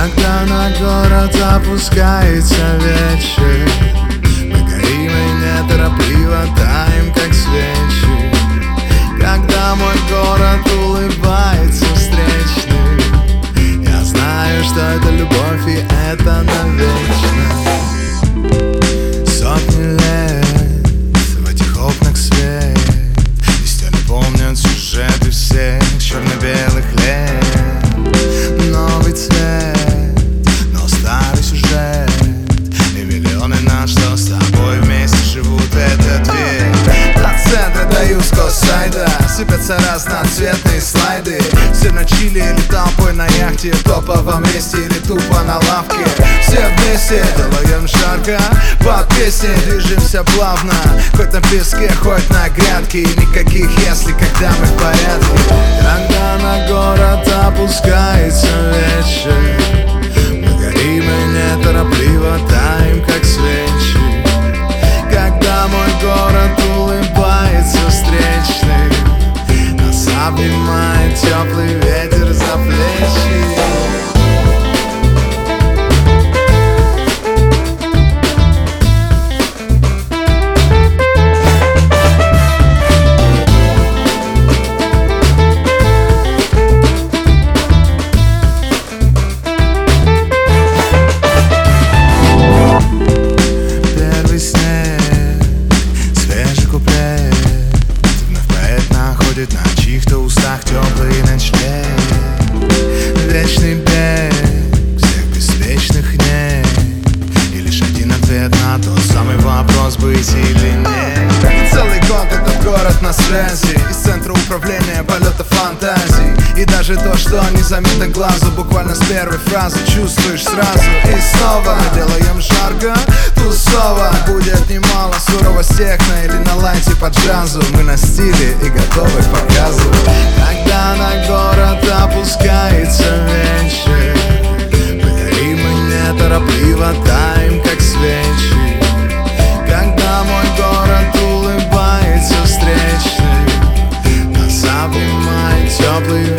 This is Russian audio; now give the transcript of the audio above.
Когда на город опускается вечер, мы горим и неторопливо таем, как свечи. Когда мой город улыбается встречный, я знаю, что это любовь и это навечно. Сотни лет в этих окнах свет, и стены помнят сюжеты всех черно-белых лет. Новый цвет, но старый сюжет, и миллионы нас, что с тобой вместе живут этот век. От центра до южного сайда сыпятся разноцветные слайды. Все на чили или толпой на яхте, в топовом месте или тупо на лавке. Все вместе делаем жарко, под песни движемся плавно, хоть на песке, хоть на грядке. И никаких если, когда мы в порядке. Когда на город опускается вечер, мы горим и неторопливо таем, как свечи. Когда мой город улыбается встречный, нас обнимает теплый ветер за плечи. На чьих-то устах теплый ночлег, вечный бег всех беспечных нет, и лишь один ответ на тот самый вопрос: быть или нет. Целый год этот город на связи, из центра управления полета фантазий. И даже то, что незаметно глазу, буквально с первой фразы чувствуешь сразу. И снова мы делаем жарко, тусово. Будет немало сурово с техно или на лайте под джазу. Мы на стиле и готовы к показу. Когда на город опускается вечер, мы горим и неторопливо таем, как свечи. Когда мой город улыбается встречный, нас обнимает теплый